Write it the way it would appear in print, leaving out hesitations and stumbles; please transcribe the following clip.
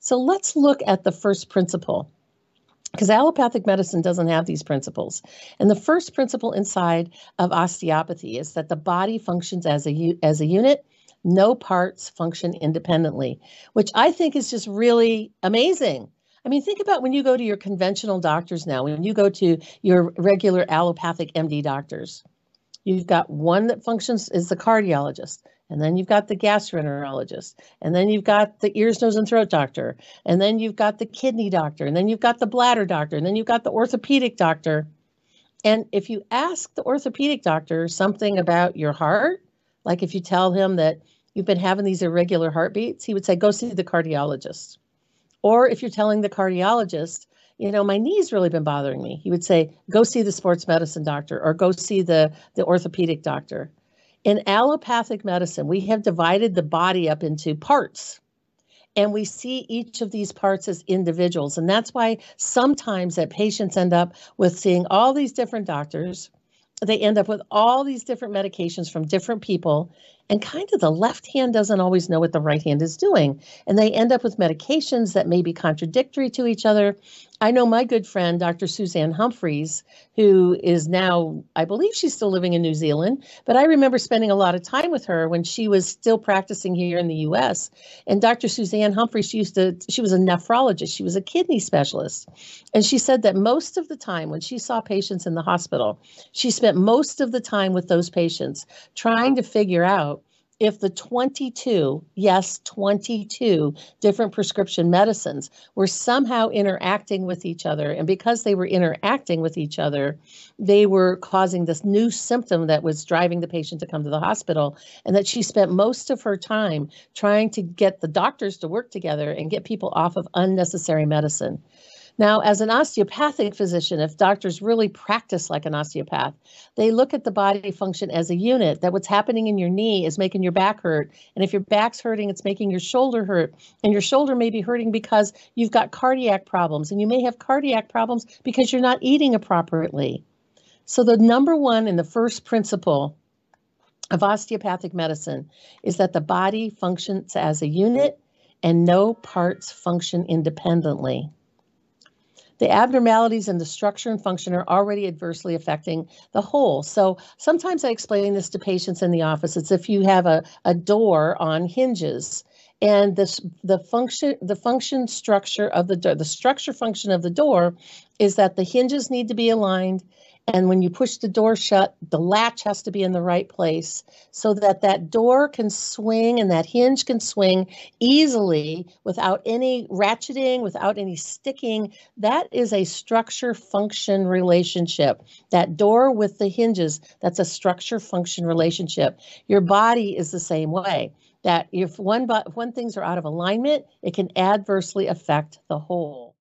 So let's look at the first principle, because allopathic medicine doesn't have these principles. And the first principle inside of osteopathy is that the body functions as a unit. No parts function independently, which I think is just really amazing. I mean, think about when you go to your conventional doctors now, when you go to your regular allopathic MD doctors. You've got one that functions as the cardiologist, and then you've got the gastroenterologist, and then you've got the ears, nose, and throat doctor, and then you've got the kidney doctor, and then you've got the bladder doctor, and then you've got the orthopedic doctor. And if you ask the orthopedic doctor something about your heart, like if you tell him that you've been having these irregular heartbeats, he would say, go see the cardiologist. Or if you're telling the cardiologist, my knee's really been bothering me, he would say, go see the sports medicine doctor or go see the orthopedic doctor. In allopathic medicine, we have divided the body up into parts, and we see each of these parts as individuals. And that's why sometimes that patients end up with seeing all these different doctors. They end up with all these different medications from different people, and kind of the left hand doesn't always know what the right hand is doing. And they end up with medications that may be contradictory to each other. I know my good friend, Dr. Suzanne Humphreys, who is now, I believe she's still living in New Zealand, but I remember spending a lot of time with her when she was still practicing here in the US. And Dr. Suzanne Humphreys, she was a nephrologist. She was a kidney specialist. And she said that most of the time when she saw patients in the hospital, she spent most of the time with those patients trying to figure out if the 22 different prescription medicines were somehow interacting with each other. And because they were interacting with each other, they were causing this new symptom that was driving the patient to come to the hospital. And that she spent most of her time trying to get the doctors to work together and get people off of unnecessary medicine. Now, as an osteopathic physician, if doctors really practice like an osteopath, they look at the body function as a unit, that what's happening in your knee is making your back hurt. And if your back's hurting, it's making your shoulder hurt. And your shoulder may be hurting because you've got cardiac problems. And you may have cardiac problems because you're not eating appropriately. So the number one and the first principle of osteopathic medicine is that the body functions as a unit and no parts function independently. The abnormalities in the structure and function are already adversely affecting the whole. So sometimes I explain this to patients in the office. It's if you have a door on hinges, and the function structure of the door, the structure function of the door is that the hinges need to be aligned. And when you push the door shut, the latch has to be in the right place so that that door can swing and that hinge can swing easily without any ratcheting, without any sticking. That is a structure-function relationship. That door with the hinges, that's a structure-function relationship. Your body is the same way. That if when things are out of alignment, it can adversely affect the whole.